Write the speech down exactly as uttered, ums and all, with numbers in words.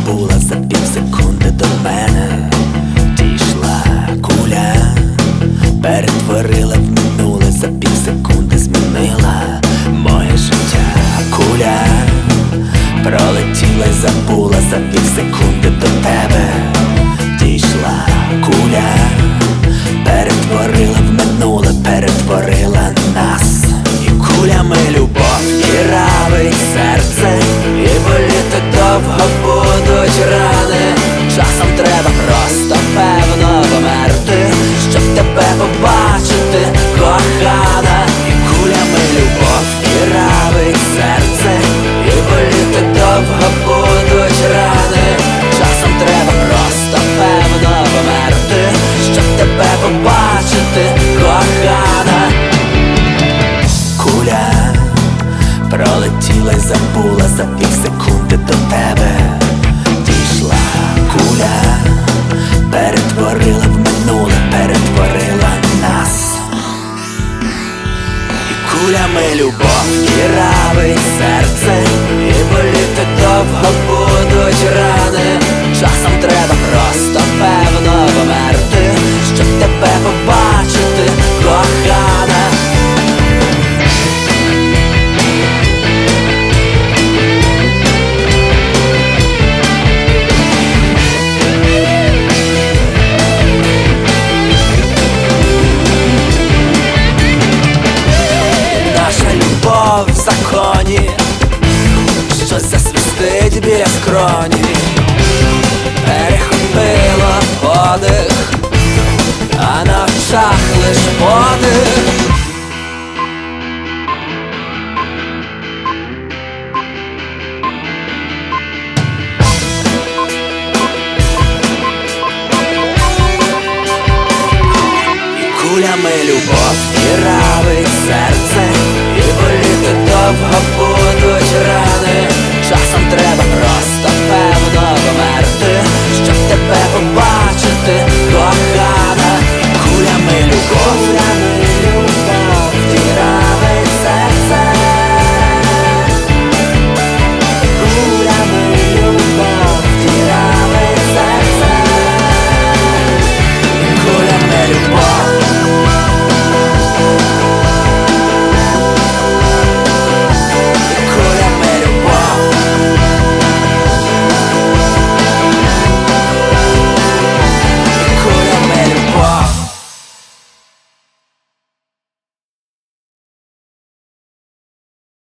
забула за півсекунди до мене. Дійшла куля, перетворила в минуле, за півсекунди змінила моє життя. Куля пролетіла й забула за півсекунди до тебе. Дійшла куля, перетворила в минуле, перетворила нас. І кулями любов, і равить серце, і боліти довго будуть рани. Часом треба просто певно померти, щоб тебе побачити, кохана. І кулями любов, і равить серце, і боліти довго будуть рани. Часом треба просто певно померти, щоб тебе побачити, кохана. Куля пролетіла й забула за півсекунди до тебе. Дійшла куля, перетворила в минуле, перетворила нас. І кулями любов, і равить серце, і боліти довго будуть рани. Часом треба просто певно померти, щоб тебе побачити, кохана. В законі щось засвистить біля скроні, перехопило подих, а на очах лиш подих. І кулями любов, і равить серце, і боліти довго будуть рани.